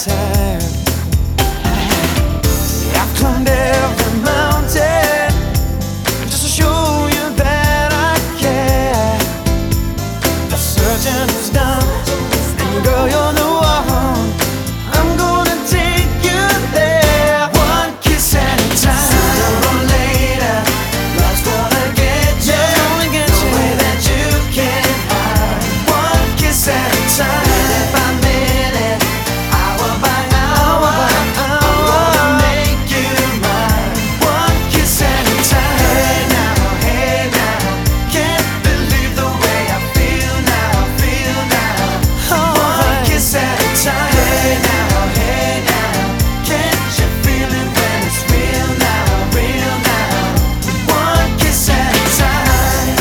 time. I've climbed every mountain just to show you that I care. The searching is done, and girl, you're the one. I'm gonna take you there, one kiss at a time. Sooner or later, love's gonna get you, the way that you can hide. One kiss at a time, minute by minute, hour by hour, I'm gonna make you mine. One kiss at a time. Hey now, can't believe the way I feel now, feel now. One kiss at a time. Hey now, can't you feel it when it's real now, real now? One kiss at a time.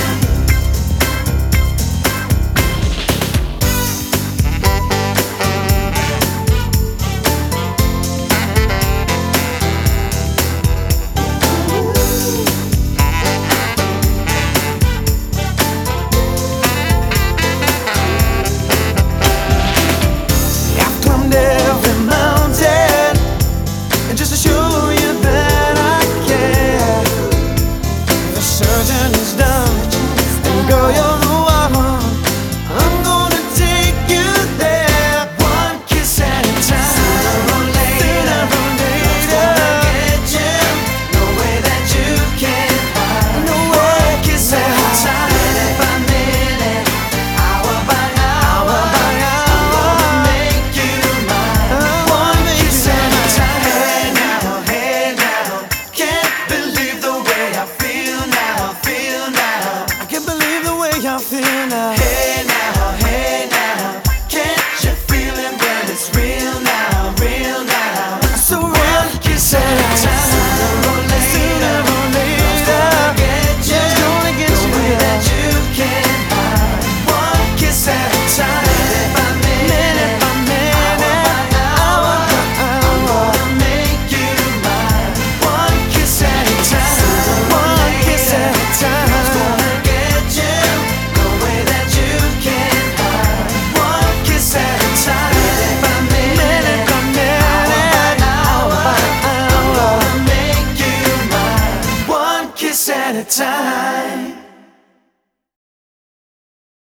I've climbed every mountain just to show you that I care. The searching is done, and girl, you're the one. I'm gonna take you there, one kiss at a time. Sooner or later, gonna get you, no way that you can hide. No way. One kiss at a time, minute by minute, hour by hour, I'm gonna make you mine. One kiss at a time. Hey now, can't believe the way I feel now, feel now. I can't believe the way I feel now. Hey now, can't you feel it when it's real now, real now? So one kiss at a time. Sooner or later, gonna get you, the way that you can hide. One kiss at a time, minute by minute, hour by hour, I'm gonna make you mine. One kiss at a time, one kiss at a time. Gonna get you, the way that you can hide. One kiss at a time, minute by minute, hour by hour, I'm gonna make you mine. One kiss at a time.